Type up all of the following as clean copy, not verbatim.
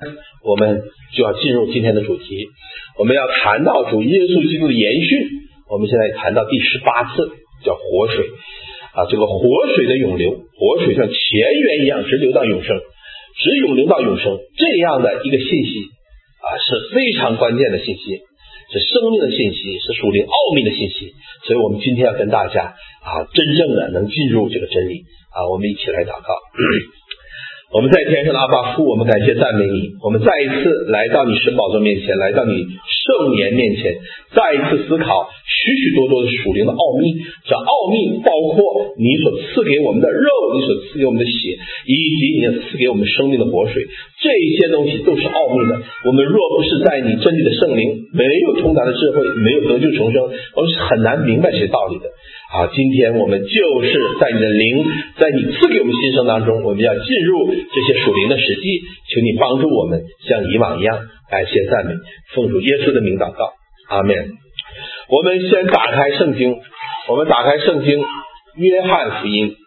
我们就要进入今天的主题，我们要谈到主耶稣基督的言训。我们现在谈到第18次，叫活水这个活水的涌流，活水像泉源一样直流到永生，直涌流到永生，这样的一个信息是非常关键的信息，是生命的信息，是属灵奥秘的信息。所以我们今天要跟大家真正的能进入这个真理我们一起来祷告。我们在天上的阿爸父，我们感谢赞美你，我们再一次来到你神宝座面前，来到你圣言面前，再一次思考许许多多的属灵的奥秘。这奥秘包括你所赐给我们的肉，你所赐给我们的血，以及你所赐给我们生命的活水，这些东西都是奥秘的。我们若不是在你真理的圣灵，没有通达的智慧，没有得救重生，我们是很难明白这些道理的今天我们就是在你的灵，在你赐给我们新生当中，我们要进入这些属灵的实际，求你帮助我们像以往一样感谢赞美，奉主耶稣的名祷告，阿们。我们先打开圣经，我们打开圣经约翰福音，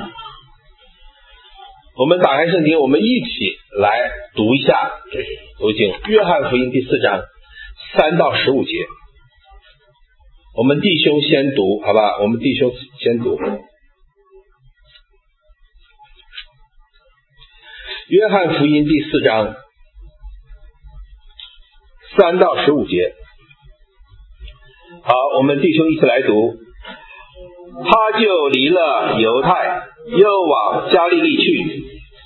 我们打开圣经，我们一起来读一下读经约翰福音第4章3到15节。我们弟兄先读好吧，我们弟兄先读约翰福音第4章3到15节。好，我们弟兄一起来读。他就离了犹太，又往加利利去，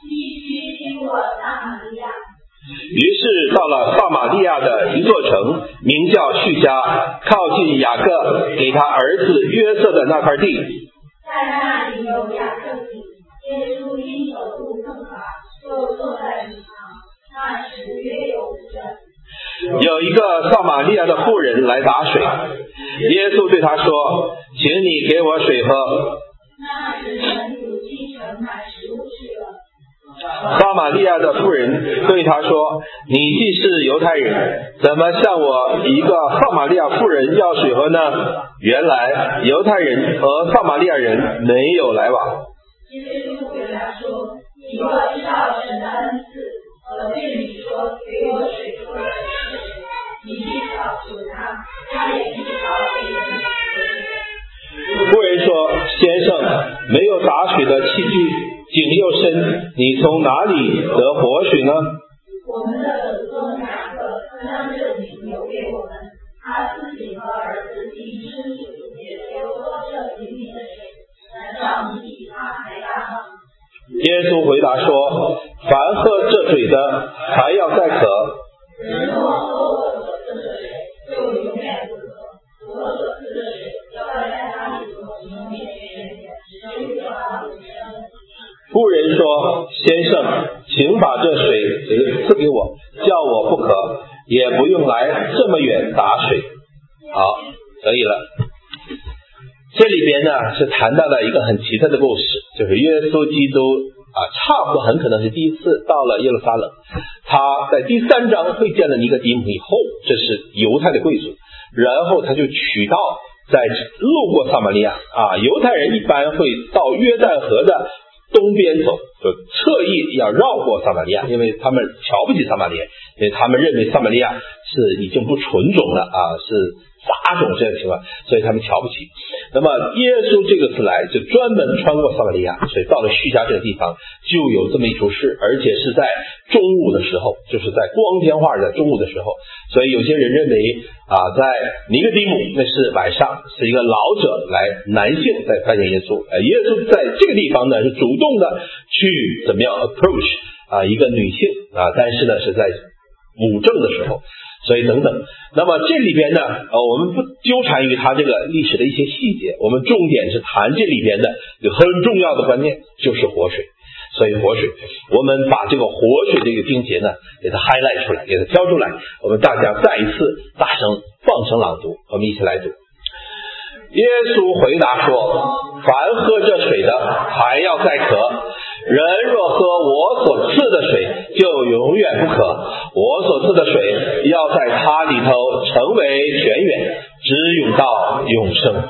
于是到了撒玛利亚的一座城，名叫叙加，靠近雅各给他儿子约瑟的那块地。 在那里有雅各井，耶稣因手不碰法，就坐在井旁，那时约有5阵。 有一个撒玛利亚的妇人来打水，耶稣对他说：“请你给我水喝。” 那时门徒进城买食物去了。 撒玛利亚的妇人对他说：“你既是犹太人，怎么向我一个撒玛利亚妇人要水喝呢？”原来犹太人和撒玛利亚人没有来往。 耶稣回答说：“你若知道神的恩赐，我对你说给我水喝的是谁，你去找求他，他也必找给你。” 妇人说：“先生，没有打水的器具，井又深，你从哪里得活水呢？” 我们的祖宗雅各将这井留给我们，他自己和儿子既吃主也流过这井里的水，难道你比他还大吗？ 耶稣回答说：“凡喝这水的，还要再渴。 人若喝我所赐的水，就永远不渴。我所赐的水，要在他里头永远源源，直流到永生。” 妇人说：“先生，请把这水赐给我，叫我不渴，也不用来这么远打水。”好，可以了。这里边呢是谈到了一个很奇特的故事，就是耶稣基督差不多很可能是第一次到了耶路撒冷，他在第3章会见了尼哥底母以后，这是犹太的贵族，然后他就取道在路过撒玛利亚犹太人一般会到约旦河的东边走，就侧翼要绕过撒玛利亚，因为他们瞧不起撒玛利亚，因为他们认为撒玛利亚是已经不纯种了是杂种这样的情况，所以他们瞧不起。那么耶稣这个次来就专门穿过撒玛利亚，所以到了叙加这个地方就有这么一出事，而且是在中午的时候，就是在光天化日的中午的时候。所以有些人认为在尼哥底母那是晚上，是一个老者男性在看见耶稣，耶稣在这个地方呢是主动的去怎么样 approach 一个女性但是呢是在午正的时候，所以等等。那么这里边呢我们不纠缠于它这个历史的一些细节，我们重点是谈这里边的有很重要的观念，就是活水。所以活水，我们把这个活水这个经节呢给它 highlight 出来，给它挑出来，我们大家再一次大声放声朗读，我们一起来读。耶稣回答说：“凡喝这水的，还要再渴；人若喝我所赐的水，就永远不渴。我所赐的水，要在他里头成为泉源，直涌到永生。”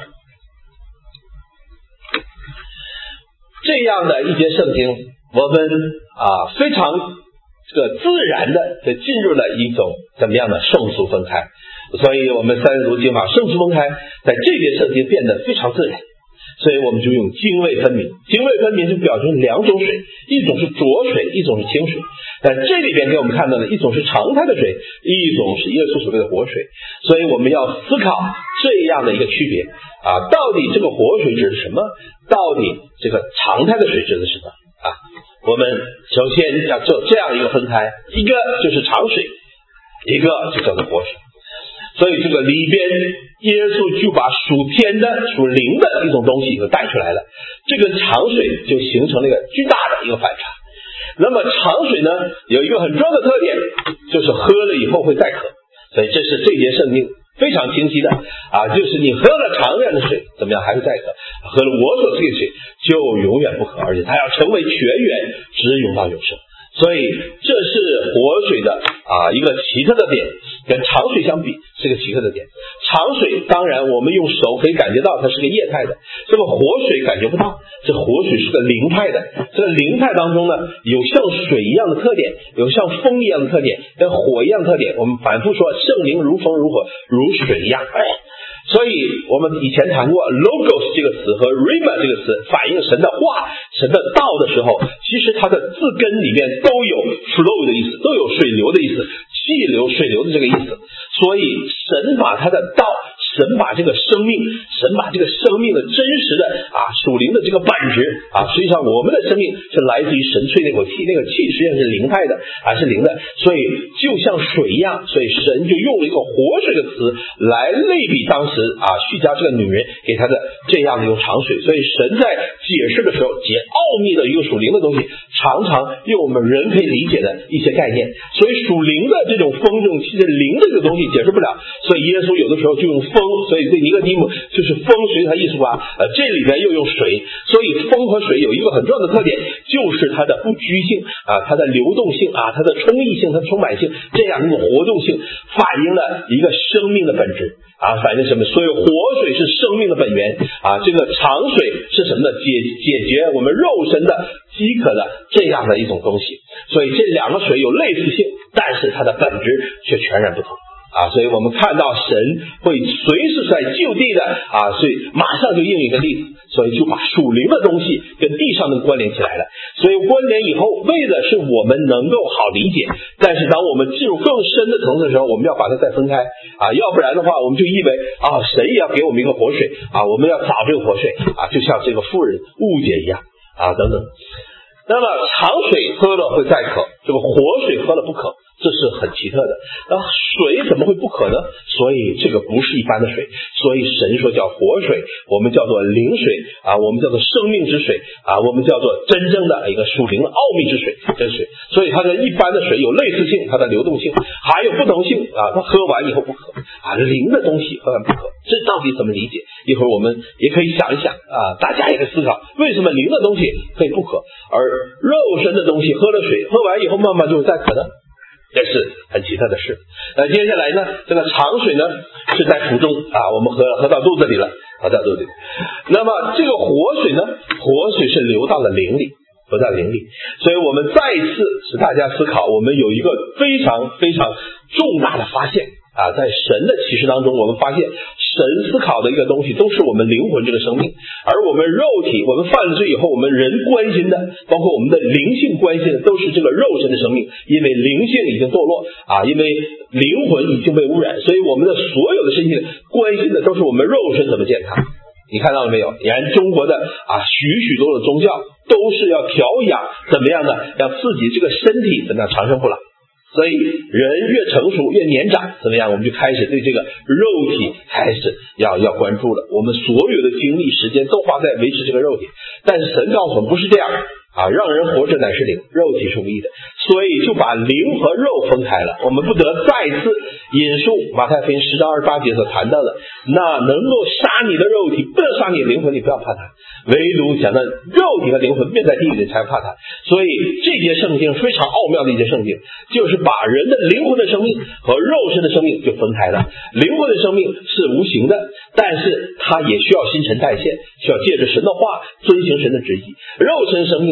这样的一节圣经，我们非常这个自然的就进入了一种怎么样的圣俗分开。所以我们三读经法圣俗分开，在这边圣经变得非常自然，所以我们就用泾渭分明。泾渭分明就表示两种水，一种是浊水，一种是清水。但这里边给我们看到的一种是常态的水，一种是耶稣所谓的活水。所以我们要思考这样的一个区别到底这个活水指的是什么，到底这个常态的水指的是什么我们首先要做这样一个分开，一个就是常水，一个就叫做活水。所以这个里边耶稣就把属天的属灵的一种东西就带出来了，这个常水就形成了一个巨大的一个反差。那么常水呢有一个很重要的特点，就是喝了以后会再渴，所以这是这节圣经非常清晰的就是你喝了常源的水怎么样还会再渴，喝了我所赐的水就永远不渴，而且它要成为泉源直涌到永生。所以这是活水的一个奇特的点，跟常水相比是个奇特的点。常水当然我们用手可以感觉到它是个液态的，这个活水感觉不到，这活水是个灵态的。这个灵态当中呢，有像水一样的特点，有像风一样的特点，跟火一样的特点。我们反复说圣灵如风如火如水一样所以我们以前谈过 logos 这个词和 rhema 这个词反映神的话神的道的时候，其实它的字根里面都有 flow 的意思，都有水流的意思，气流水流的这个意思。所以神把他的道，神把这个生命，神把这个生命的真实的属灵的这个本质实际上我们的生命是来自于神吹那口气，那个气实际上是灵态的是灵的，所以就像水一样，所以神就用了一个活水的词来类比当时叙加这个女人给他的这样的一种常水。所以神在解释的时候，解奥秘的一个属灵的东西，常常用我们人可以理解的一些概念。所以属灵的这种风这种气的灵的这个东西解释不了，所以耶稣有的时候就用风，所以对尼哥底母就是风水它艺术这里面又用水。所以风和水有一个很重要的特点，就是它的不拘性它的流动性它的充溢性，它的充满性，这样一种活动性反映了一个生命的本质反映什么？所以活水是生命的本源这个常水是什么呢？解决我们肉身的饥渴的这样的一种东西。所以这两个水有类似性，但是它的本质却全然不同所以我们看到神会随时在就地的所以马上就应一个例子，所以就把属灵的东西跟地上的关联起来了。所以关联以后为的是我们能够好理解，但是当我们进入更深的层次的时候，我们要把它再分开要不然的话我们就以为神也要给我们一个活水我们要找这个活水就像这个妇人误解一样等等。那么常水喝了会再渴，这个活水喝了不渴，这是很奇特的。水怎么会不渴呢？所以这个不是一般的水，所以神说叫活水，我们叫做灵水我们叫做生命之水我们叫做真正的一个属灵的奥秘之水真水。所以它跟一般的水有类似性，它的流动性还有不同性它喝完以后不渴灵的东西喝完不渴，这到底怎么理解？一会儿我们也可以想一想大家也可以思考为什么灵的东西可以不渴，而肉身的东西喝了水喝完以后慢慢就会再渴呢？这是很奇特的事。接下来呢，这个常水呢是在腹中我们喝到肚子里了，喝到肚子里。那么这个活水呢，活水是流到了灵里，流到灵里。所以我们再一次使大家思考，我们有一个非常非常重大的发现在神的启示当中，我们发现神思考的一个东西都是我们灵魂这个生命，而我们肉体我们犯了罪以后，我们人关心的包括我们的灵性关心的都是这个肉身的生命，因为灵性已经堕落因为灵魂已经被污染，所以我们的所有的身心关心的都是我们肉身怎么健康。你看到了没有？你看中国的许多的宗教都是要调养怎么样呢？让自己这个身体怎么样长生不老。所以人越成熟越年长怎么样，我们就开始对这个肉体开始要关注了，我们所有的精力时间都花在维持这个肉体。但是神告诉我们不是这样让人活着乃是灵，肉体是无益的，所以就把灵和肉分开了。我们不得再次引述马太福音10章28节所谈到的，那能够杀你的肉体不能杀你的灵魂，你不要怕它，唯独讲的肉体和灵魂灭在地里才怕它。所以这节圣经非常奥妙的一节圣经，就是把人的灵魂的生命和肉身的生命就分开了。灵魂的生命是无形的，但是它也需要新陈代谢，需要借着神的话遵行神的旨意。肉身生命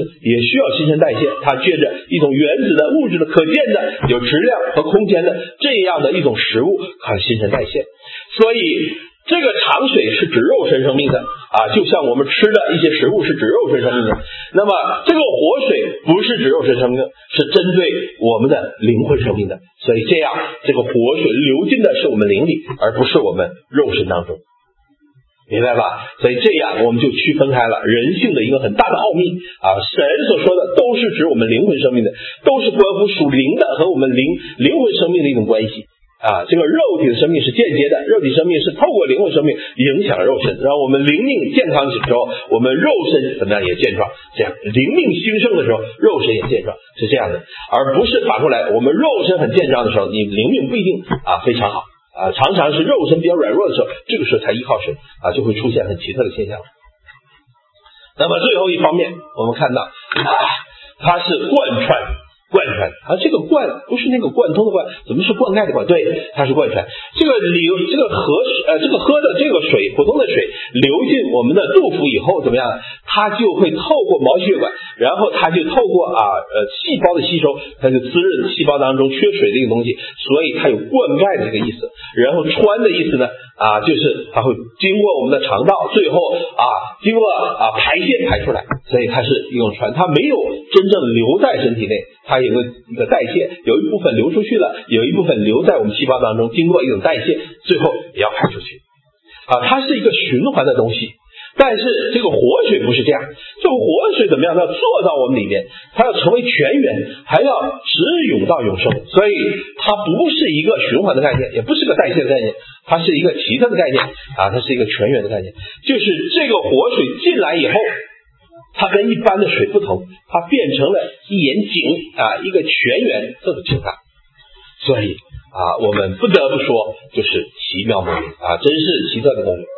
也需要新陈代谢，它借着一种原子的物质的可见的有质量和空间的这样的一种食物和新陈代谢。所以这个长水是指肉身生命的就像我们吃的一些食物是指肉身生命的，那么这个活水不是指肉身生命，是针对我们的灵魂生命的。所以这样这个活水流进的是我们灵里，而不是我们肉身当中，明白吧？所以这样我们就区分开了人性的一个很大的奥秘神所说的都是指我们灵魂生命的，都是关乎属灵的和我们灵魂生命的一种关系这个肉体的生命是间接的，肉体生命是透过灵魂生命影响肉身，让我们灵命健康的时候，我们肉身怎么样也健壮，这样灵命兴盛的时候，肉身也健壮，是这样的，而不是反过来，我们肉身很健壮的时候，你灵命不一定非常好常常是肉身比较软弱的时候，这个时候才依靠神就会出现很奇特的现象。那么最后一方面，我们看到它是贯穿这个贯不是那个贯通的贯，怎么是灌溉的灌？对，它是贯穿。这个喝的这个水，普通的水流进我们的肚腹以后怎么样？它就会透过毛细血管，然后它就透过细胞的吸收，它就滋润细胞当中缺水的一个东西，所以它有灌溉的这个意思。然后穿的意思呢就是它会经过我们的肠道，最后经过排泄排出来，所以它是一种传，它没有真正留在身体内，它有一个代谢，有一部分流出去了，有一部分留在我们细胞当中，经过一种代谢，最后也要排出去它是一个循环的东西。但是这个活水不是这样，这个活水怎么样？它要做到我们里面，它要成为泉源，还要直涌到永生，所以它不是一个循环的概念，也不是个代谢的概念，它是一个奇特的概念它是一个泉源的概念。就是这个活水进来以后，它跟一般的水不同，它变成了一眼井一个泉源，这么清大。所以我们不得不说，就是奇妙莫名真是奇特的东西。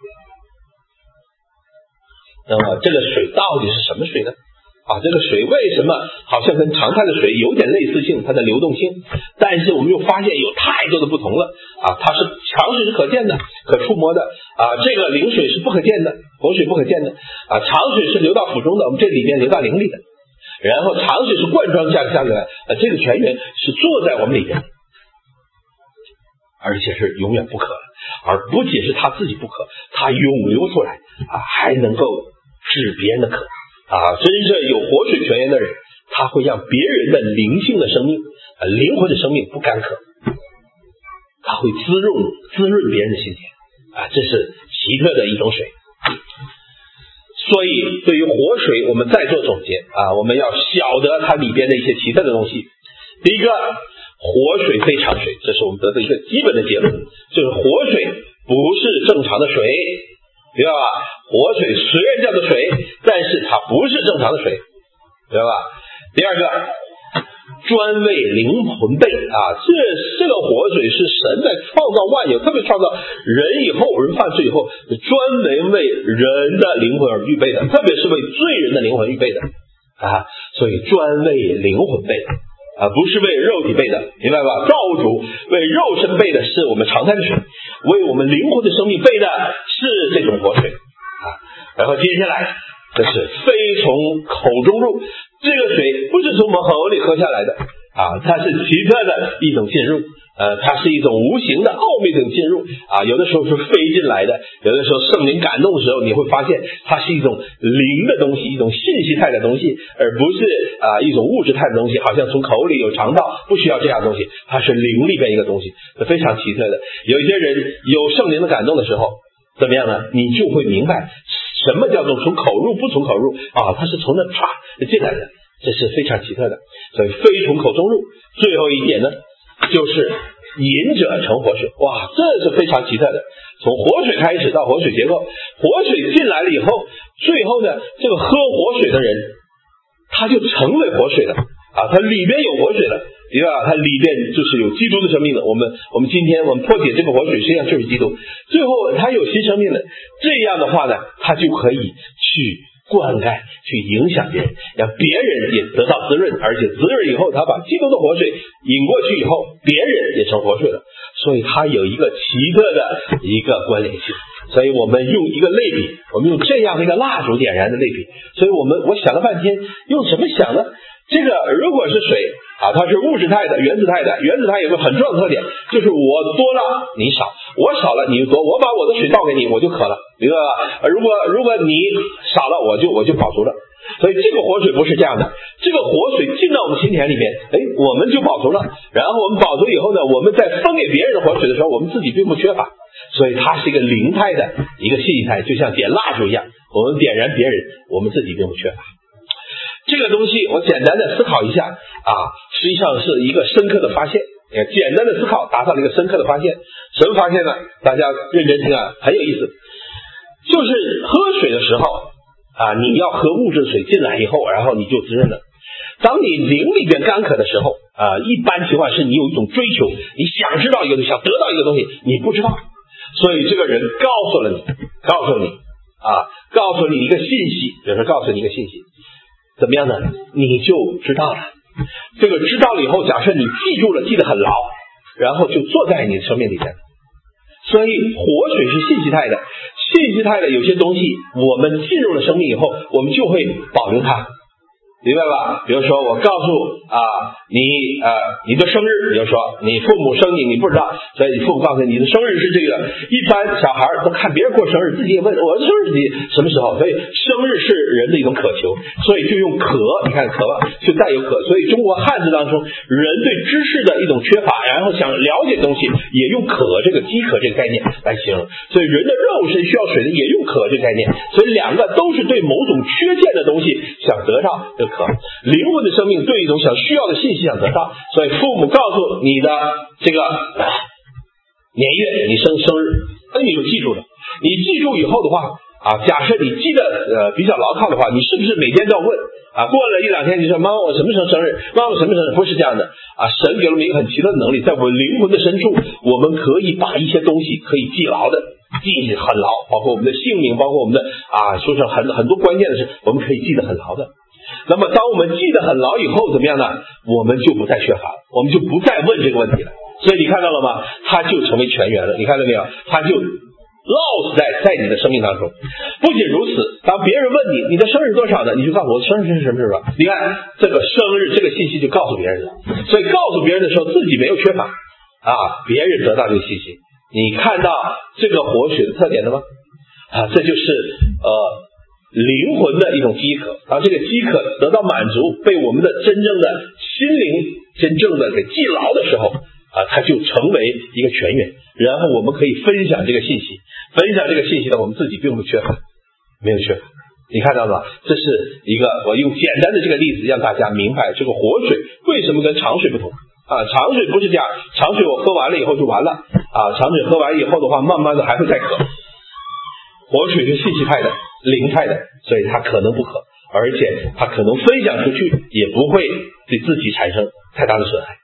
那么这个水到底是什么水呢？这个水为什么好像跟常态的水有点类似性，它的流动性，但是我们又发现有太多的不同了它是常水是可见的可触摸的这个灵水是不可见的，活水不可见的常水是流到腹中的，我们这里边流到灵里的，然后常水是贯穿下来这个泉源是坐在我们里边，而且是永远不渴，而不仅是他自己不渴，他涌流出来还能够治别人的渴真正有活水泉源的人，他会让别人的灵性的生命灵魂的生命不干渴，他会滋润别人的心田这是奇特的一种水。所以对于活水我们再做总结我们要晓得它里边的一些奇特的东西。第一个，活水非常水，这是我们得的一个基本的结论，就是活水不是正常的水，明白吧？活水虽然叫做水，但是它不是正常的水，明白吧？第二个，专为灵魂备这个活水是神在创造万有，特别创造人以后，人犯罪以后，专门为人的灵魂而预备的，特别是为罪人的灵魂预备的所以专为灵魂备的不是为肉体备的，明白吧？造主为肉身备的是我们常态的水，为我们灵魂的生命备的是这种活水然后接下来这是非从口中入，这个水不是从我们口里喝下来的它是奇特的一种进入它是一种无形的奥秘的进入有的时候是飞进来的，有的时候圣灵感动的时候，你会发现它是一种灵的东西，一种信息态的东西，而不是一种物质态的东西，好像从口里有肠道，不需要这样的东西，它是灵里边一个东西，非常奇特的。有一些人有圣灵的感动的时候怎么样呢？你就会明白什么叫做从口入不从口入它是从那进来的，这是非常奇特的。所以非从口中入。最后一点呢，就是饮者成活水，这是非常奇特的。从活水开始到活水结构，活水进来了以后，最后呢，这个喝活水的人他就成为活水了他里边有活水了，对吧？它里边就是有基督的生命的。我们今天我们破解这个活水，实际上就是基督。最后他有新生命的，这样的话呢，他就可以去灌溉，去影响别人，让别人也得到滋润，而且滋润以后，他把基督的活水引过去以后，别人也成活水了。所以它有一个奇特的一个关联性。 所以我们用一个类比，我们用这样的一个蜡烛点燃的类比。所以我想了半天，用什么想呢？这个如果是水啊，它是物质态的、原子态的，原子态有个很重要的特点，就是我多了你少，我少了你多，我把我的水倒给你，我就渴了，明白吧？如果你少了，我就饱足了。所以这个活水不是这样的，这个活水进到我们心田里面，我们就饱足了。然后我们饱足以后呢，我们在分给别人的活水的时候，我们自己并不缺乏。所以它是一个灵态的一个信息态，就像点蜡烛一样，我们点燃别人，我们自己并不缺乏。这个东西我简单的思考一下啊，实际上是一个深刻的发现。简单的思考达到了一个深刻的发现。什么发现呢？大家认真听啊，很有意思。就是喝水的时候啊，你要喝物质水进来以后，然后你就滋润了。当你灵里边干渴的时候啊，一般情况是你有一种追求，你想知道一个东西，想得到一个东西，你不知道，所以这个人告诉你一个信息，比如说告诉你一个信息，怎么样呢？你就知道了。这个知道了以后，假设你记住了，记得很牢，然后就坐在你的生命里面。所以活水是信息态的，信息态的有些东西我们进入了生命以后，我们就会保留它，明白吧？比如说我告诉你的生日，比如说你父母生你不知道，所以你父母告诉你的生日是这个。一般小孩都看别人过生日，自己也问我的生日什么时候。所以生日是人的一种渴求，所以就用渴，你看渴就带有渴。所以中国汉字当中，人对知识的一种缺乏，然后想了解东西，也用渴这个饥渴这个概念来形容。所以人的肉身需要水的，也用渴这个概念。所以两个都是对某种缺陷的东西想得到这个渴。灵魂的生命对一种想需要的信息想得到，所以父母告诉你的这个年月，你生日，那你就记住了。你记住以后的话啊，假设你记得比较牢靠的话，你是不是每天都要问啊？过了一两天你说妈妈我什么时候生日？妈妈我什么时候生日？不是这样的啊！神给了我们一个很奇特的能力，在我们灵魂的深处，我们可以把一些东西可以记牢的，记很牢，包括我们的姓名，包括我们的说上很多关键的事，我们可以记得很牢的。那么当我们记得很牢以后怎么样呢？我们就不再缺乏了，我们就不再问这个问题了。所以你看到了吗？它就成为全员了，你看到没有？它就落在你的生命当中。不仅如此，当别人问你的生日多少呢，你就告诉我生日是什么时候。你看这个生日这个信息就告诉别人了。所以告诉别人的时候自己没有缺乏啊，别人得到这个信息。你看到这个活水的特点了吗？这就是灵魂的一种饥渴，当这个饥渴得到满足，被我们的真正的心灵真正的给记牢的时候它就成为一个全员，然后我们可以分享这个信息，分享这个信息呢，我们自己并不缺乏，没有缺乏。你看到了，这是一个我用简单的这个例子让大家明白这个活水为什么跟常水不同常水不是这样，常水我喝完了以后就完了常水喝完以后的话，慢慢的还会再渴。活水是信息态的、灵态的，所以它可能不渴，而且它可能分享出去也不会对自己产生太大的损害。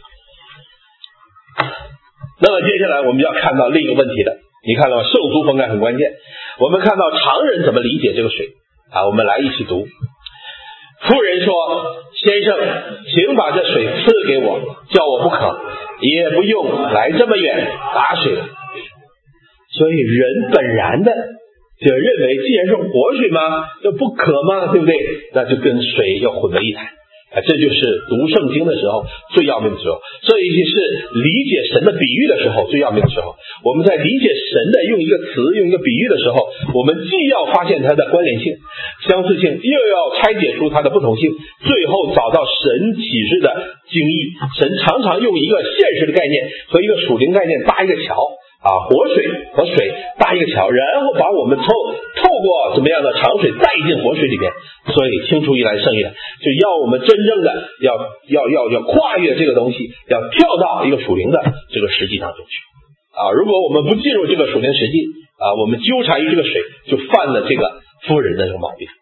那么接下来我们要看到另一个问题的，你看到圣徒分开很关键。我们看到常人怎么理解这个水我们来一起读。妇人说：先生，请把这水赐给我，叫我不渴，也不用来这么远打水了。所以人本然的就认为，既然是活水嘛，就不渴嘛，对不对？那就跟水要混为一谈这就是读圣经的时候最要命的时候，这也是理解神的比喻的时候最要命的时候。我们在理解神的用一个词用一个比喻的时候，我们既要发现它的关联性相似性，又要拆解出它的不同性，最后找到神启示的精义。神常常用一个现实的概念和一个属灵概念搭一个桥活水和水搭一个桥，然后把我们透过怎么样的常水带进活水里面。所以清除一来胜一来，就要我们真正的要跨越这个东西，要跳到一个属灵的这个实际当中去如果我们不进入这个属灵实际我们纠缠于这个水，就犯了这个妇人的这个毛病。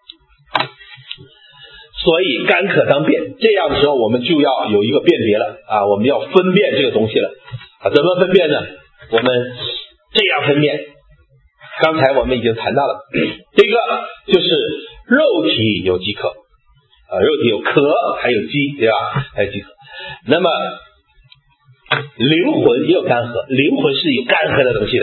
所以干渴当辨，这样的时候我们就要有一个辨别了我们要分辨这个东西了怎么分辨呢？我们这样分辨，刚才我们已经谈到了，第一个就是肉体有饥渴肉体有渴还有饥，对吧？还有饥渴。那么灵魂也有干涸，灵魂是有干涸的东西的，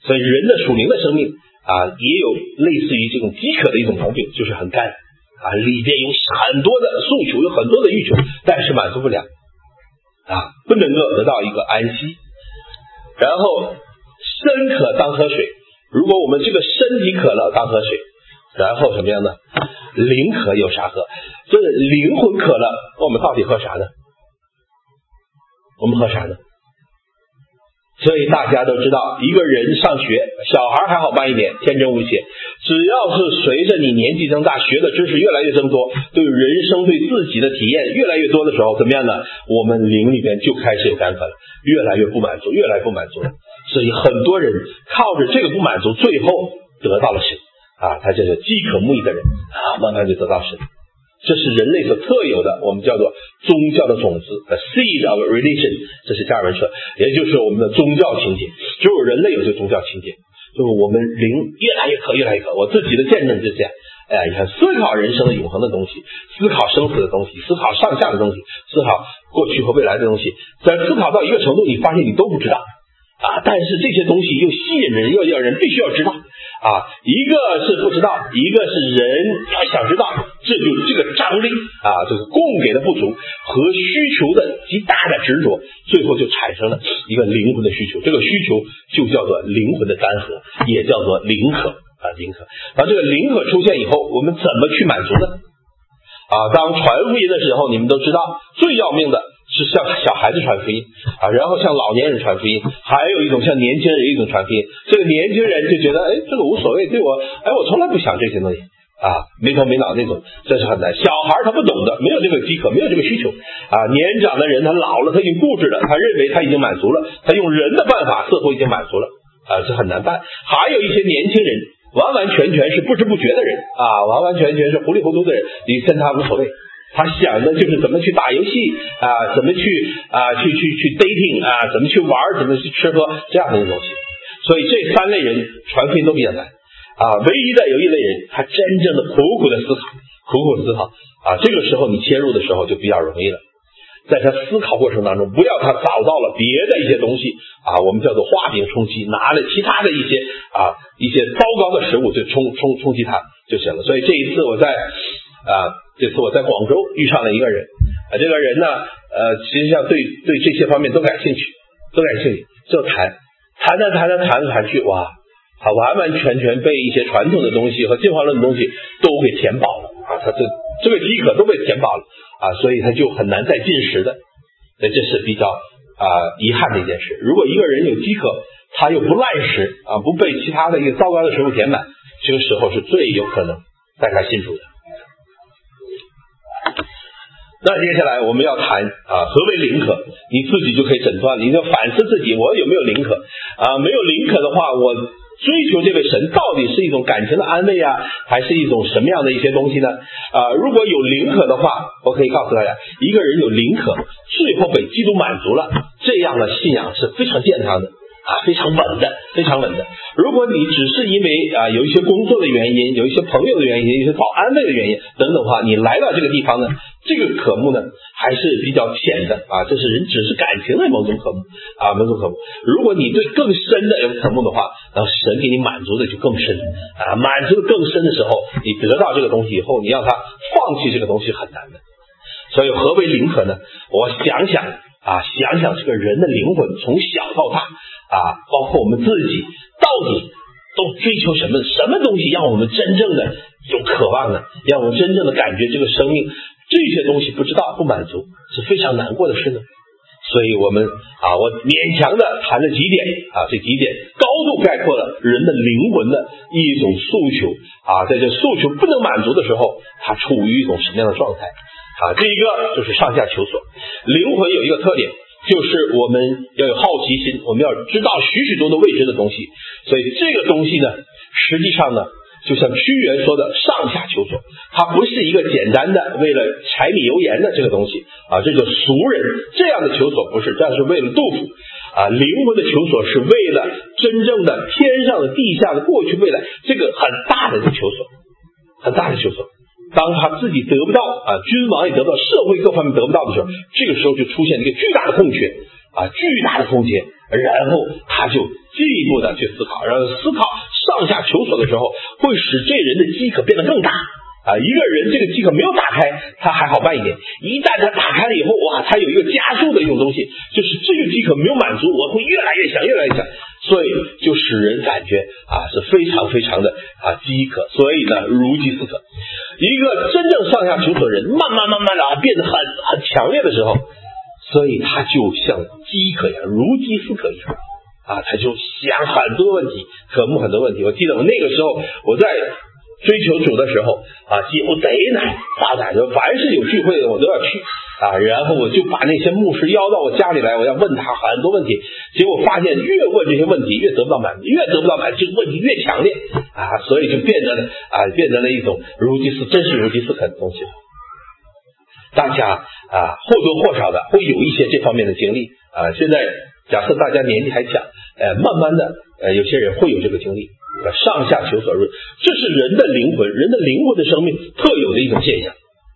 所以人的属灵的生命也有类似于这种饥渴的一种毛病，就是很干里边有很多的诉求，有很多的欲求，但是满足不了不能够得到一个安息。然后身渴当喝水，如果我们这个身体渴了当喝水，然后什么样呢？灵渴有啥喝？这灵魂渴了，我们到底喝啥呢？我们喝啥呢？所以大家都知道，一个人上学，小孩还好办一点，天真无邪，只要是随着你年纪增大，学的知识越来越增多，对人生对自己的体验越来越多的时候，怎么样呢？我们灵里边就开始有干渴了，越来越不满足，越来越不满足了。所以很多人靠着这个不满足，最后得到了神他就是饥渴慕义的人慢慢就得到神。这是人类所特有的，我们叫做宗教的种子 ，the seed of religion， 这是加尔文说，也就是我们的宗教情节。只有人类有这宗教情节，就是我们灵越来越渴，越来越渴。我自己的见证就是这样。你看，思考人生的永恒的东西，思考生死的东西，思考上下的东西，思考过去和未来的东西，在思考到一个程度，你发现你都不知道但是这些东西又吸引人，要人必须要知道一个是不知道，一个是人要想知道，这就是这个张力这个供给的不足和需求的极大的执着，最后就产生了一个灵魂的需求，这个需求就叫做灵魂的干涸，也叫做灵渴灵渴。当这个灵渴出现以后，我们怎么去满足呢？当传福音的时候，你们都知道最要命的是向小孩子传福音然后向老年人传福音，还有一种向年轻人一种传福音。这个年轻人就觉得这个无所谓，对我我从来不想这些东西没头没脑那种，这是很难。小孩他不懂的，没有这个饥渴，没有这个需求年长的人他老了，他已经固执了，他认为他已经满足了，他用人的办法似乎已经满足了这很难办。还有一些年轻人完完全全是不知不觉的人完完全全是糊里糊涂的人，你跟他无所谓，他想的就是怎么去打游戏怎么去dating怎么去玩，怎么去吃喝这样的一种东西。所以这三类人传福音都比较难唯一的有一类人，他真正的苦苦的思考这个时候你切入的时候就比较容易了。在他思考过程当中，不要他找到了别的一些东西我们叫做画饼充饥，拿了其他的一些糟糕的食物就充饥他就行了。所以这一次我在广州遇上了一个人这个人呢实际上对这些方面都感兴趣，就谈去他完完全全被一些传统的东西和进化论的东西都给填饱了他这个饥渴都被填饱了所以他就很难再进食的。这是比较遗憾的一件事。如果一个人有饥渴，他又不滥食不被其他的一个糟糕的食物填满，这个时候是最有可能带他信主的。那接下来我们要谈何为灵渴，你自己就可以诊断了，你就反思自己，我有没有灵渴没有灵渴的话，我追求这位神到底是一种感情的安慰还是一种什么样的一些东西呢如果有灵渴的话，我可以告诉大家，一个人有灵渴，最后被基督满足了，这样的信仰是非常健康的非常稳的。如果你只是因为有一些工作的原因，有一些朋友的原因，有一些找安慰的原因等等的话，你来到这个地方呢，这个渴慕呢还是比较浅的这是人只是感情的某种渴慕如果你对更深的有渴慕的话，然后神给你满足的就更深满足的更深的时候，你得到这个东西以后，你让他放弃这个东西很难的。所以何为灵渴呢？我想想这个人的灵魂从小到大包括我们自己到底都追求什么东西让我们真正的有渴望呢？让我们真正的感觉这个生命这些东西不知道不满足是非常难过的事呢。所以我勉强的谈了几点这几点高度概括了人的灵魂的一种诉求在这诉求不能满足的时候，他处于一种什么样的状态第一个就是上下求索。灵魂有一个特点，就是我们要有好奇心，我们要知道许多的未知的东西。所以这个东西呢，实际上呢就像屈原说的上下求索，它不是一个简单的为了柴米油盐的这个东西这个俗人这样的求索不是，这是为了杜甫灵魂的求索是为了真正的天上的地下的过去未来，这个很大的求索。当他自己得不到君王也得不到，社会各方面得不到的时候，这个时候就出现一个巨大的空缺巨大的空间，然后他就进一步的去思考，然后思考上下求索的时候，会使这人的饥渴变得更大一个人这个饥渴没有打开，他还好办一点，一旦他打开了以后，哇，他有一个加速的一种东西，就是这个饥渴没有满足，我会越来越想，越来越想，所以就使人感觉是非常非常的饥渴，所以呢如饥似渴。一个真正上下求索的人，慢慢的变得很强烈的时候，所以他就像饥渴一样，如饥似渴一样他就想很多问题，渴慕很多问题。我记得我那个时候我在追求主的时候几乎逮哪发哪，就凡是有聚会的我都要去然后我就把那些牧师邀到我家里来，我要问他很多问题，结果发现越问这些问题越得不到满足，越得不到满足，这个问题越强烈所以就变成了一种真是如饥似渴的东西。大家或多或少的会有一些这方面的经历现在假设大家年纪还小慢慢的有些人会有这个经历，上下求索，这是人的灵魂的生命特有的一种现象，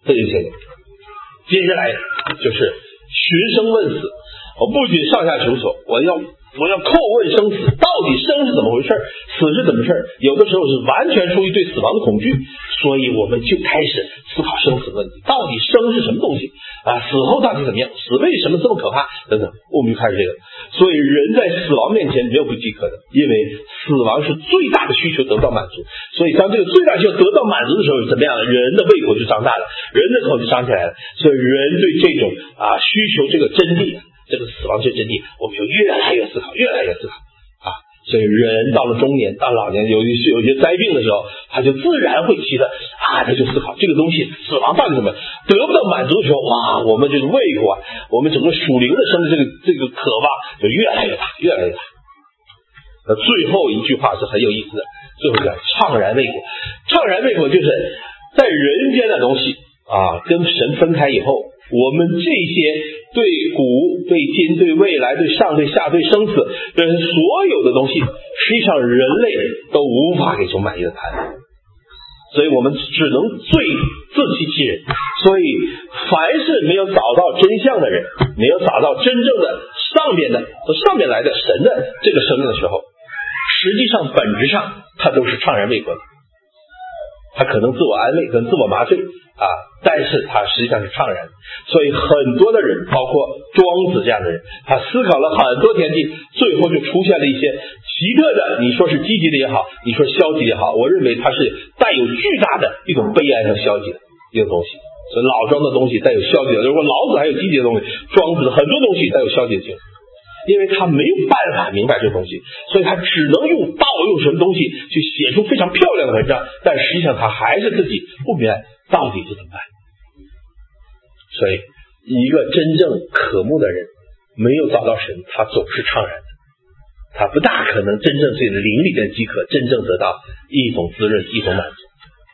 接下来就是寻生问死，我不仅上下求索，我要叩问生死，到底生是怎么回事，死是怎么回事，有的时候是完全出于对死亡的恐惧，所以我们就开始思考生死问题，到底生是什么东西死后到底怎么样，死为什么这么可怕等等，我们就开始这个。所以人在死亡面前没有不饥渴的，因为死亡是最大的需求得不到满足，所以当这个最大需求得到满足的时候，怎么样，人的胃口就张大了，人的口就张起来了，所以人对这种需求这个真谛，这个死亡这真谛，我们就越来越思考所以人到了中年到老年有些灾病的时候，他就自然会起的他就思考这个东西死亡到底怎么得不到满足的时候，哇，我们这个胃口我们整个属灵的生的这个渴望就越来越大。那最后一句话是很有意思的，最后叫怅然胃口。怅然胃口就是在人间的东西跟神分开以后，我们这些对古对今对未来对上对下对生死对所有的东西，实际上人类都无法给出满意的答案，所以我们只能自欺欺人。所以凡是没有找到真相的人，没有找到真正的上面来的神的这个生命的时候，实际上本质上他都是怅然未闻，他可能自我安慰，可能自我麻醉但是他实际上是怅然。所以很多的人，包括庄子这样的人，他思考了很多天地，最后就出现了一些奇特的，你说是积极的也好，你说消极也好，我认为它是带有巨大的一种悲哀和消极的一个东西。所以老庄的东西带有消极的，如果老子还有积极的东西，庄子很多东西带有消极的性，因为他没有办法明白这个东西，所以他只能用什么东西去写出非常漂亮的文章，但实际上他还是自己不明白到底是怎么办。所以一个真正渴慕的人，没有找到神，他总是怅然的，他不大可能真正对灵里的饥渴真正得到一种滋润，一种满足。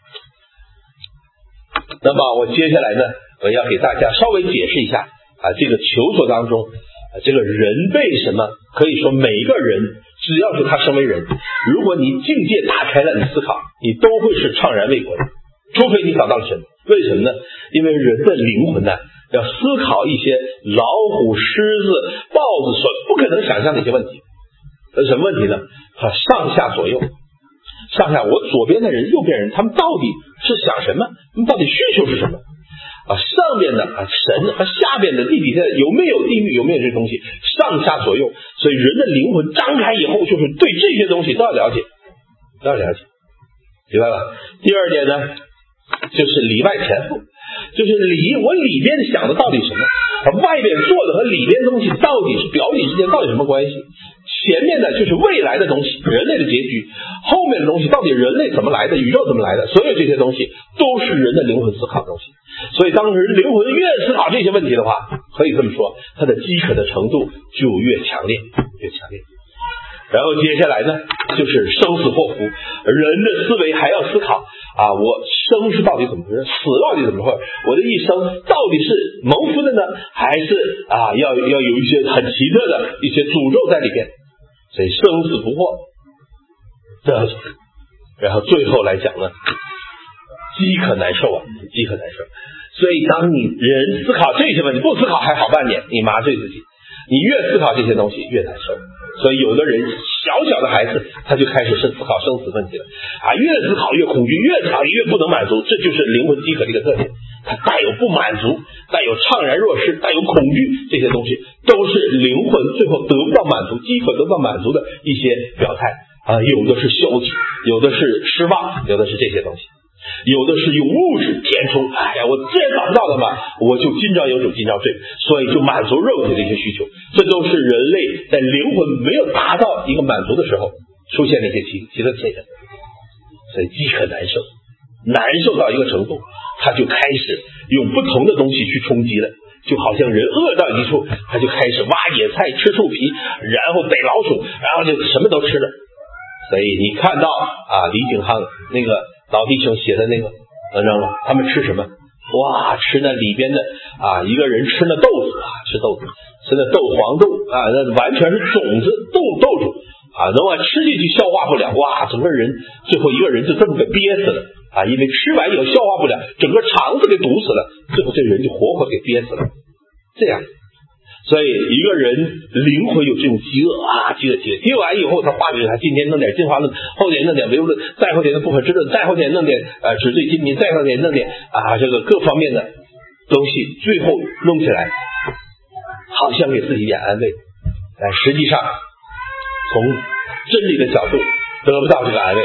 那么我接下来呢，我要给大家稍微解释一下这个求索当中这个人为什么可以说每一个人只要是他身为人，如果你境界打开了，你思考，你都会是怅然未闻，除非你找到了神。为什么呢？因为人的灵魂呢，要思考一些老虎、狮子、豹子所不可能想象的一些问题。这是什么问题呢？上下左右，上下我左边的人右边人，他们到底是想什么？他们到底需求是什么？上边的神和下边的地底下有没有地狱，有没有这东西，上下左右。所以人的灵魂张开以后，就是对这些东西都要了解，明白吧？第二点呢，就是里外前后，就是我里边想的到底什么，外边做的和里边东西到底是表里之间到底什么关系，前面的就是未来的东西，人类的结局，后面的东西到底人类怎么来的，宇宙怎么来的，所有这些东西都是人的灵魂思考的东西。所以当人灵魂越思考这些问题的话，可以这么说，他的饥渴的程度就越强烈。然后接下来呢，就是生死祸福，人的思维还要思考我生是到底怎么回事，死到底怎么回事，我的一生到底是蒙福的呢，还是要有一些很奇特的一些诅咒在里边。所以生死不惑，然后最后来讲呢，饥渴难受。所以当你人思考这些问题，不思考还好办点，你麻醉自己。 你越思考这些东西越难受。所以有的人小小的孩子他就开始思考生死问题了越思考越恐惧，越思考越不能满足，这就是灵魂饥渴这个特点。它带有不满足，带有怅然若失，带有恐惧，这些东西都是灵魂最后得不到满足，饥渴得不到满足的一些表态有的是消极，有的是失望，有的是这些东西，有的是用物质填充。我自然找不到的嘛，我就今朝有酒今朝醉，所以就满足肉体的一些需求。这都是人类在灵魂没有达到一个满足的时候出现的一些其他现象。所以饥渴难受，难受到一个程度，他就开始用不同的东西去冲击了。就好像人饿到一处，他就开始挖野菜，吃树皮，然后逮老鼠，然后就什么都吃了。所以你看到李景航那个老弟兄写的那个文章了，他们吃什么？哇，吃那里边的一个人吃那豆子吃豆子，吃那豆黄豆那完全是种子豆种能吃进去消化不了，哇，整个人最后一个人就这么给憋死了因为吃完以后消化不了，整个肠子给堵死了，最后这人就活活给憋死了。这样，所以一个人灵魂有这种饥饿饥饿完以后，他化解他今天弄点进化论，后天弄点唯物论，再后天的不可知论，再后天弄点纸醉金迷，再后天弄点这个各方面的东西，最后弄起来好像给自己一点安慰，但实际上从真理的角度得不到这个安慰。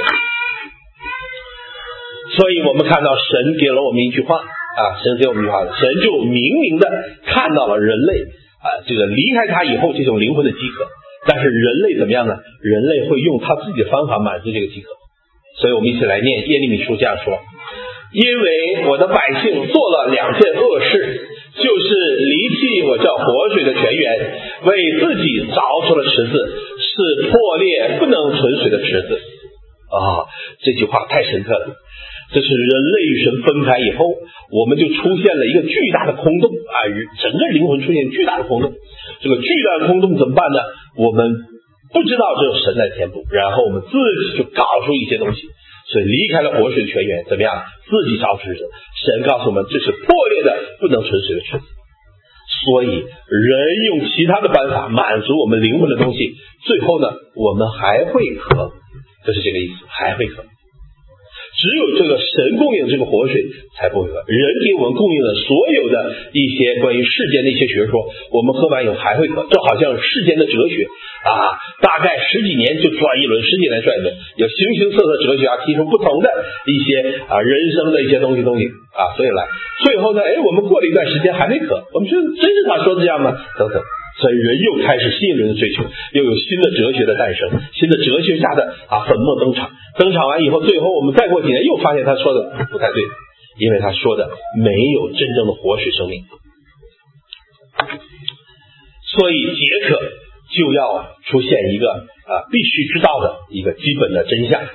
所以我们看到神给了我们一句话神给我们一句话，神就明明的看到了人类这个离开他以后这种灵魂的饥渴，但是人类怎么样呢？人类会用他自己的方法满足这个饥渴。所以我们一起来念耶利米书这样说：因为我的百姓做了2件恶事，就是离弃我叫活水的泉源，为自己凿出了池子，是破裂不能存水的池子。这句话太深刻了。这是人类与神分开以后，我们就出现了一个巨大的空洞整个灵魂出现巨大的空洞。这个巨大的空洞怎么办呢？我们不知道只有神来填补，然后我们自己就搞出一些东西，所以离开了活水的泉源，怎么样？自己凿池子。神告诉我们，这是破裂的不能存水的池子。所以人用其他的办法满足我们灵魂的东西，最后呢，我们还会渴，这是这个意思，还会渴。只有这个神供应这个活水才不会渴。人给我们供应了所有的一些关于世间的一些学说，我们喝完以后还会渴。这好像世间的哲学大概10几年就转一轮，10几年转一轮，有形形色色哲学提出不同的一些人生的一些东西所以最后呢我们过了一段时间还没渴，我们说真是他说的这样吗？等等。所以人又开始新一轮的追求，又有新的哲学的诞生，新的哲学家的粉墨登场完以后，最后我们再过几年又发现他说的不太对，因为他说的没有真正的活水生命。所以解渴就要出现一个必须知道的一个基本的真相。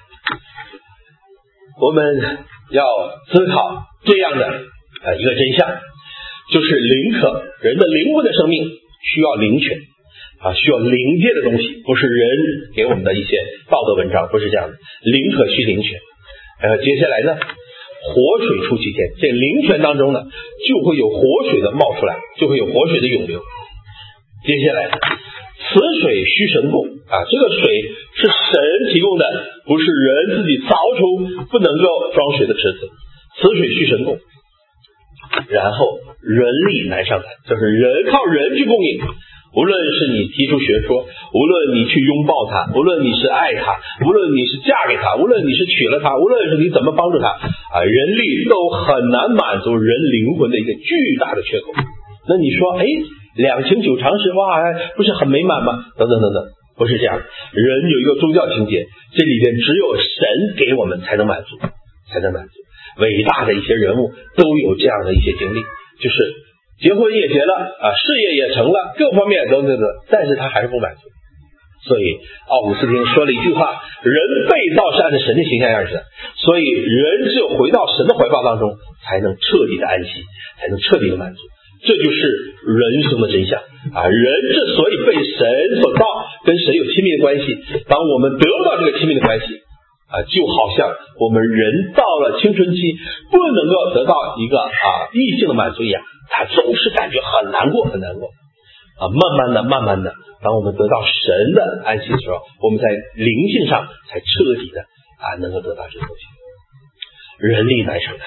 我们要思考这样的一个真相，就是灵渴，人的灵魂的生命需要灵泉需要灵界的东西，不是人给我们的一些道德文章，不是这样的。灵渴需灵泉。接下来呢，活水出其天，这灵泉当中呢，就会有活水的冒出来，就会有活水的涌流。接下来，此水需神供这个水是神提供的，不是人自己凿出不能够装水的池子。此水需神供。然后人力难上谈，就是人靠人去供应，无论是你提出学说，无论你去拥抱他，无论你是爱他，无论你是嫁给他，无论你是娶了他，无论是你怎么帮助他人力都很难满足人灵魂的一个巨大的缺口。那你说两情久长时，哇，不是很美满吗？等等等等，不是这样。人有一个宗教情节，这里边只有神给我们才能满足。伟大的一些人物都有这样的一些经历，就是结婚也结了事业也成了，各方面都但是他还是不满足。所以奥古斯丁说了一句话，人被造是按照神的形象样式的，所以人只有回到神的怀抱当中，才能彻底的安息，才能彻底的满足。这就是人生的真相人之所以被神所造，跟神有亲密的关系，当我们得不到这个亲密的关系就好像我们人到了青春期不能够得到一个异性的满足一样，他总是感觉很难过。 慢慢的，当我们得到神的安息的时候，我们在灵性上才彻底的能够得到这个东西。人力难生的。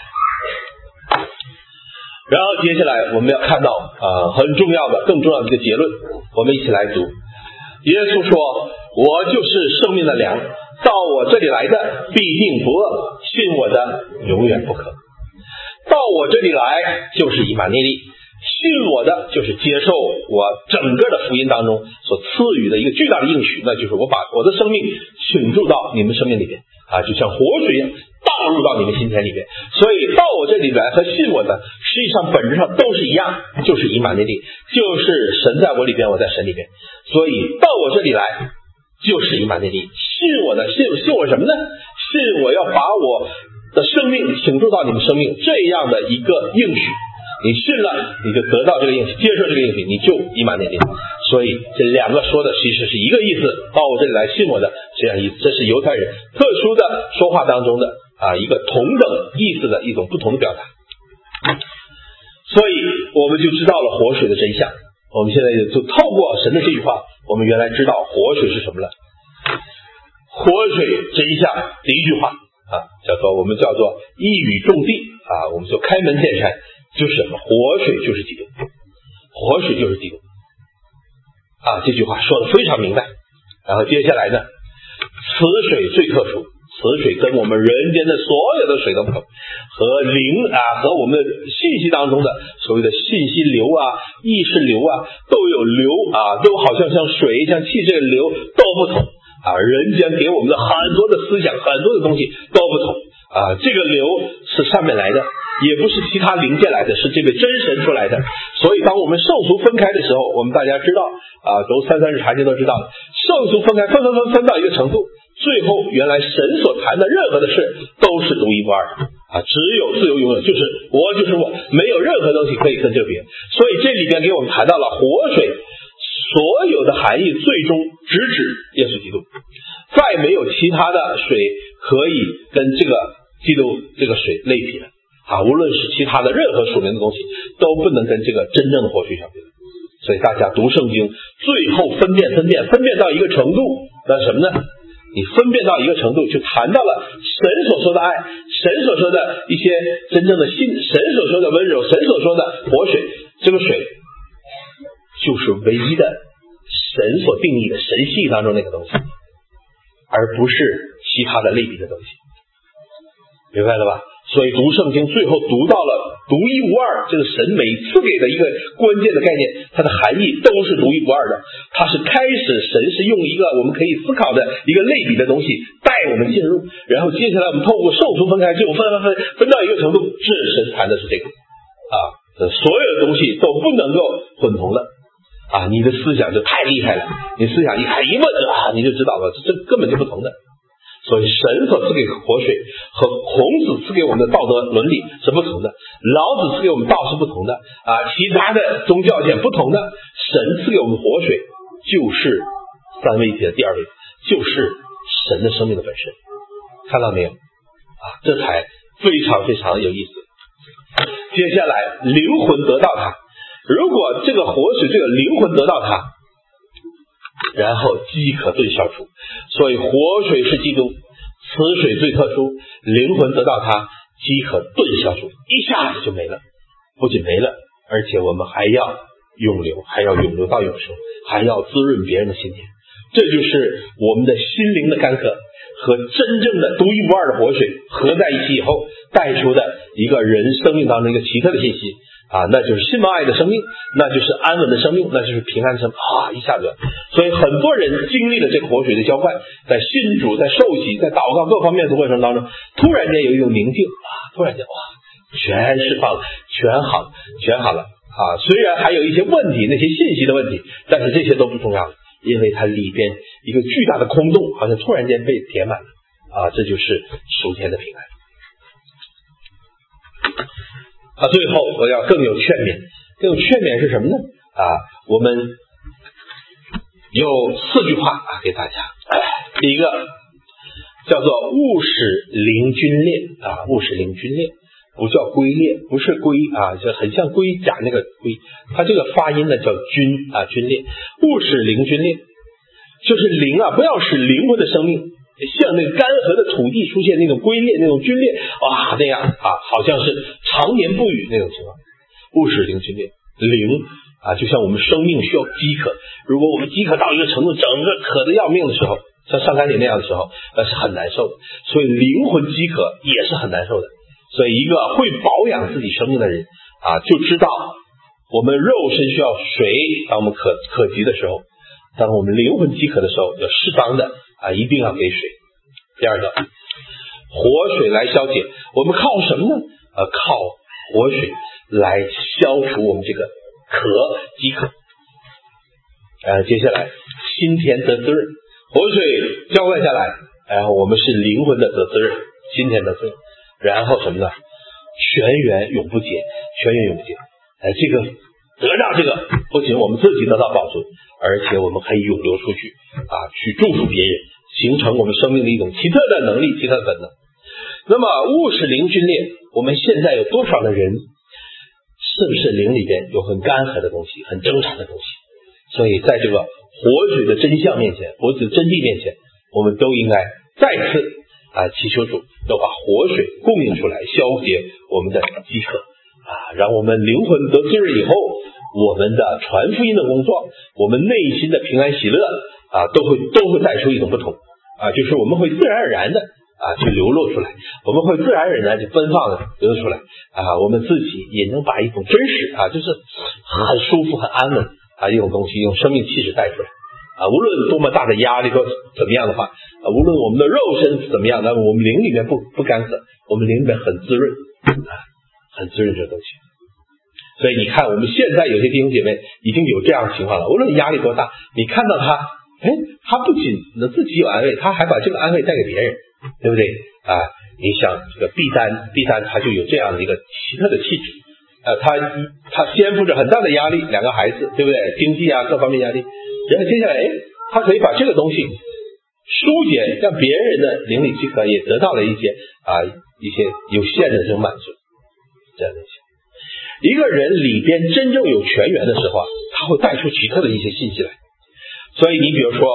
然后接下来我们要看到很重要的更重要的一个结论，我们一起来读。耶稣说，我就是生命的粮，到我这里来的必定不饿，信我的永远不渴。到我这里来就是以马内利，信我的就是接受我整个的福音当中所赐予的一个巨大的应许，那就是我把我的生命倾注到你们生命里边就像活水一样倒入到你们心田里边。所以到我这里来和信我的实际上本质上都是一样，就是以马内利，就是神在我里边，我在神里边。所以到我这里来就是以马内利，信我的信我什么呢？信我要把我的生命倾注到你们生命这样的一个应许，你信了你就得到这个应许，接受这个应许，你就以马内利。所以这两个说的其实是一个意思，到我这里来信我的这样意思，这是犹太人特殊的说话当中的一个同等意思的一种不同的表达。所以我们就知道了活水的真相。我们现在就透过神的这句话，我们原来知道活水是什么了。活水真相第一句话我们叫做一语中的我们说开门见山，就是什么？活水就是基督，活水就是基督这句话说的非常明白。然后接下来呢，此水最特殊，此水跟我们人间的所有的水都不同，和灵和我们信息当中的所谓的信息流意识流都有流都好像水像气这个流都不同人间给我们的很多的思想很多的东西都不同这个流是上面来的，也不是其他灵界来的，是这位真神出来的。所以当我们圣俗分开的时候，我们大家知道读三日查经都知道了，圣俗分开分到一个程度，最后原来神所谈的任何的事都是独一无二只有自由永远，就是我就是我，没有任何东西可以跟这个别。所以这里边给我们谈到了活水所有的含义最终直指耶稣基督，再没有其他的水可以跟这个基督这个水类比了无论是其他的任何属灵的东西都不能跟这个真正的活水相比。所以大家读圣经最后分辨到一个程度，那什么呢？你分辨到一个程度，就谈到了神所说的爱，神所说的一些真正的信，神所说的温柔，神所说的活水，这个水就是唯一的神所定义的神系当中那个东西，而不是其他的类比的东西，明白了吧？所以读圣经最后读到了独一无二，这个神每次给的一个关键的概念，它的含义都是独一无二的。它是开始神是用一个我们可以思考的一个类比的东西带我们进入，然后接下来我们透过圣俗分开，就分到一个程度，是神谈的是这个所有的东西都不能够混同了你的思想就太厉害了，你思想一看一问你就知道了，这根本就不同的。所以神所赐给活水和孔子赐给我们的道德伦理是不同的，老子赐给我们道是不同的其他的宗教线不同的。神赐给我们活水就是三位一体的第二位，就是神的生命的本身，看到没有这才非常非常有意思。接下来灵魂得到它，如果这个活水这个灵魂得到它，然后饥渴顿消除。所以活水是基督，此水最特殊，灵魂得到它，饥渴顿消除，一下子就没了。不仅没了，而且我们还要永流，还要永流到永生，还要滋润别人的心田。这就是我们的心灵的干渴和真正的独一无二的活水合在一起以后带出的一个人生命当中一个奇特的信息那就是信望爱的生命，那就是安稳的生命，那就是平安的生命一下子。所以很多人经历了这个活水的浇灌，在信主在受洗在祷告各方面的过程当中，突然间有一种宁静突然间全释放了，全好了虽然还有一些问题，那些信息的问题，但是这些都不重要了，因为它里边一个巨大的空洞好像突然间被填满了这就是属天的平安。最后我要更有劝勉是什么呢我们有4句话给大家。第一个叫做务使灵均炼务使灵均炼。 不叫龟裂，不是龟啊，就很像龟甲那个龟，它这个发音呢叫皲啊，皲裂。勿使灵皲裂，就是灵啊，不要使灵魂的生命像那个干涸的土地出现那种龟裂、那种皲裂啊那样啊，好像是常年不雨那种情况。勿使灵皲裂，灵啊，就像我们生命需要饥渴，如果我们饥渴到一个程度，整个渴得要命的时候，像上甘岭那样的时候，那是很难受的。所以灵魂饥渴也是很难受的。所以一个会保养自己生命的人啊，就知道我们肉身需要水，当我们渴急的时候，当我们灵魂饥渴的时候，要适当的啊，一定要给水。第二个，活水来消解，我们靠什么呢？靠活水来消除我们这个饥渴。接下来心田得滋润，活水浇灌下来，然后我们是灵魂的得滋润，心田得滋润。然后什么呢？泉源永不竭，泉源永不竭。这个得到这个，不仅我们自己得到保存，而且我们可以涌流出去啊，去祝福别人，形成我们生命的一种奇特的能力、奇特的本能。那么勿使灵皲裂，我们现在有多少的人，是不是灵里边有很干涸的东西、很挣扎的东西？所以在这个活水的真相面前，活水的真谛面前，我们都应该再次祈求主要把活水供应出来，消解我们的饥渴啊，让我们灵魂得滋润以后，我们的传福音的工作，我们内心的平安喜乐啊，都会带出一种不同啊，就是我们会自然而然的去流露出来，我们会自然而然就奔放的流露出来啊，我们自己也能把一种真实啊，就是很舒服、很安稳啊一种东西，用生命气质带出来。无论多么大的压力都怎么样的话，无论我们的肉身怎么样，但我们灵里面不干渴，我们灵里面很滋润很滋润这东西。所以你看我们现在有些弟兄姐妹已经有这样的情况了，无论压力多大，你看到他不仅能自己有安慰，他还把这个安慰带给别人，对不对你想这个毕丹他就有这样的一个奇特的气质他肩负着很大的压力，2个孩子，对不对？经济各方面压力，然后接下来他可以把这个东西疏解，让别人的灵里饥渴也得到了一些有限的这种满足。这样的一个人里边真正有泉源的时候他会带出奇特的一些信息来。所以你比如说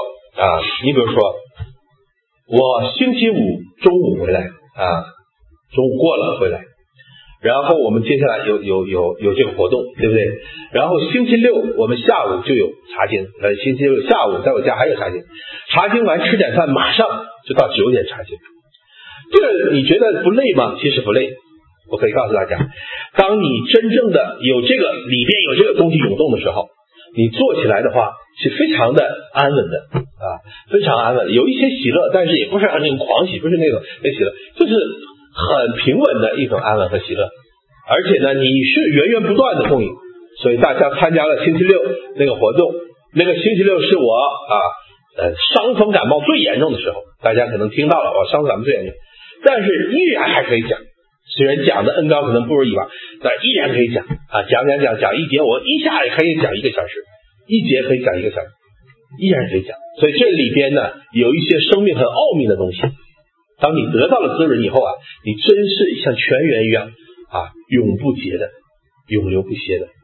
我星期五中午回来中午过了回来，然后我们接下来有这个活动，对不对？然后星期六我们下午就有查经，星期六下午在我家还有查经，查经完吃点饭马上就到9点查经。这个你觉得不累吗？其实不累。我可以告诉大家，当你真正的有这个里边有这个东西涌动的时候，你做起来的话是非常的安稳的非常安稳，有一些喜乐，但是也不是那种狂喜，不是那种喜乐，就是很平稳的一种安稳和喜乐。而且呢，你是源源不断的供应，所以大家参加了星期六那个活动，那个星期六是我伤风感冒最严重的时候，大家可能听到了我伤风感冒最严重，但是依然还可以讲，虽然讲的恩高可能不如以往，但依然可以讲讲一节，我一下也可以讲1个小时，一节可以讲1个小时，依然可以讲。所以这里边呢有一些生命很奥秘的东西，当你得到了滋润以后你真是像泉源一样永不竭的，永流不歇的。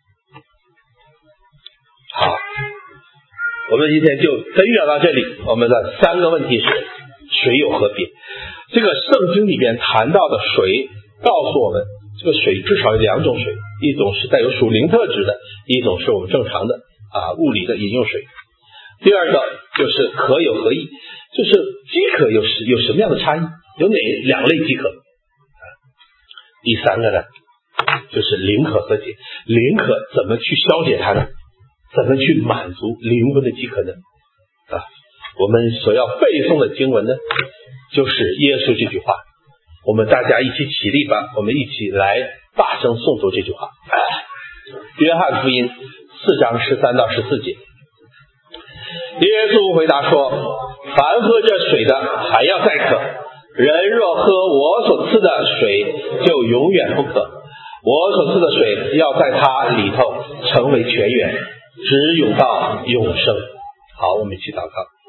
好，我们今天就分享到这里。我们的3个问题是水有何别？这个圣经里边谈到的水告诉我们，这个水至少有2种水，一种是带有属灵特质的，一种是我们正常的物理的饮用水。第二个就是渴有何异，就是饥渴有什么样的差异，有哪2类饥渴。第3个呢就是灵渴和解，灵渴怎么去消解它呢？怎么去满足灵魂的饥渴呢？我们所要背诵的经文呢就是耶稣这句话，我们大家一起起立吧，我们一起来大声诵读这句话。约翰福音4章13到14节，耶稣回答说，凡喝这水的还要再渴，人若喝我所赐的水就永远不渴，我所赐的水要在他里头成为泉源，直涌到永生。好，我们一起祷告。